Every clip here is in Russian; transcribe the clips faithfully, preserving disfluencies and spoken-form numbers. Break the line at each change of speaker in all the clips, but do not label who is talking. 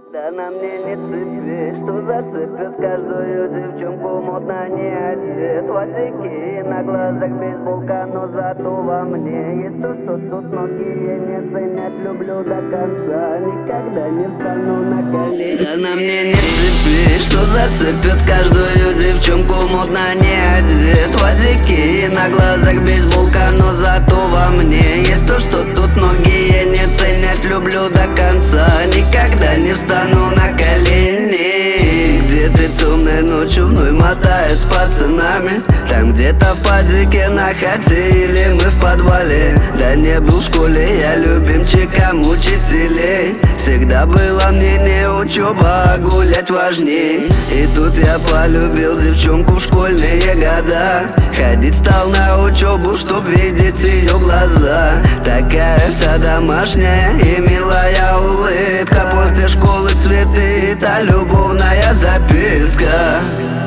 Да на мне не цепи, что зацепит каждую девчонку, модно не одет. Ватики на глазах, бейсболка, но зато во мне есть то, что тут многие не ценят. Люблю до конца, никогда не встану на колени. Да на мне не цепи, что зацепит каждую девчонку, модно не одет. Ватики на глазах, бейсболка, но зато во мне есть то, что тут многие не ценят. Люблю до конца, никогда не встану на колени. Где-то темной ночью вновь мотаюсь с пацанами. Там где-то в падике на хате или мы в подвале. Да не был в школе я любимчиком учителей. Всегда было мнение учеба, а гулять важней. И тут я полюбил девчонку в школьные года. Ходить стал на учебу, чтоб видеть ее глаза. Такая вся домашняя и милая улыбка. После школы цветы, та любовная записка.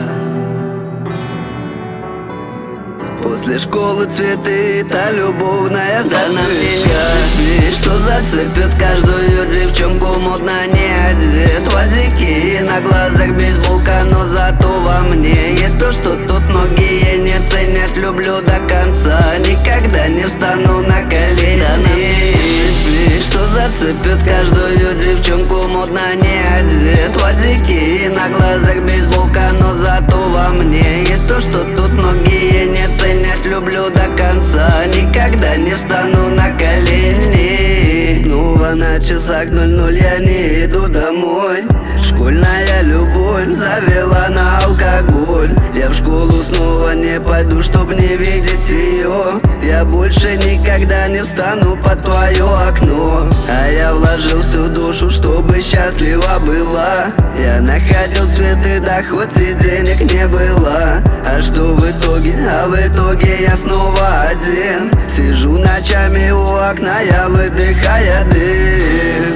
После школы цветы, та любовная записка. Что зацепит каждую девчонку, модно не одет. Ватики на глазах, бейсболка, но зато во мне есть то, что тут многие не ценят. Люблю до конца, никогда не встану на колени. Да на мне, что зацепит каждую девчонку, модно не одет. Ватики на глазах, бейсболка, но зато во мне есть то, что тут многие не ценят. Люблю до конца, никогда не встану на колени. Снова на часах ноль-ноль, я не иду домой. Школьная любовь завела на алкоголь. Я в школу снова не пойду, чтоб не видеть ее. Я больше никогда не встану под твое окно. А я вложил всю душу, чтобы счастлива была. Я находил цветы, да хоть и денег не было. А что в итоге? А в итоге я снова один. Сижу ночами у окна, я выдыхая дым.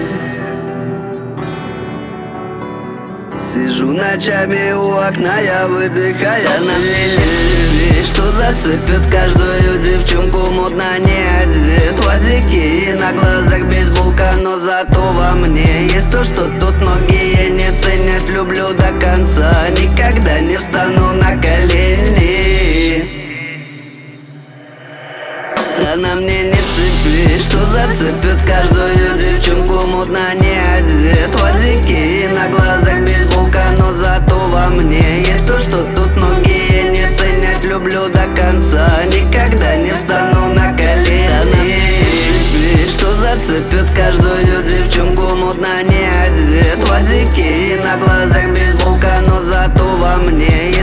Сижу ночами у окна, я выдыхая на мне. Что зацепит каждую девчонку, модно не одет. Ватики на глазах, бейсболка, но зато во мне есть то, что тут многие не ценят. Люблю до конца, никогда не встану на колени. Да на мне не цепи, что зацепит каждую девчонку, модно не одет. Ватики на глазах, бейсболка, но зато во мне есть то, что тут многие не ценят. Люблю до конца, никогда не встану на колени. Да на мне не цепи, что зацепит каждую девчонку, модно не одет. Ватики на глазах, бейсболка, но зато во мне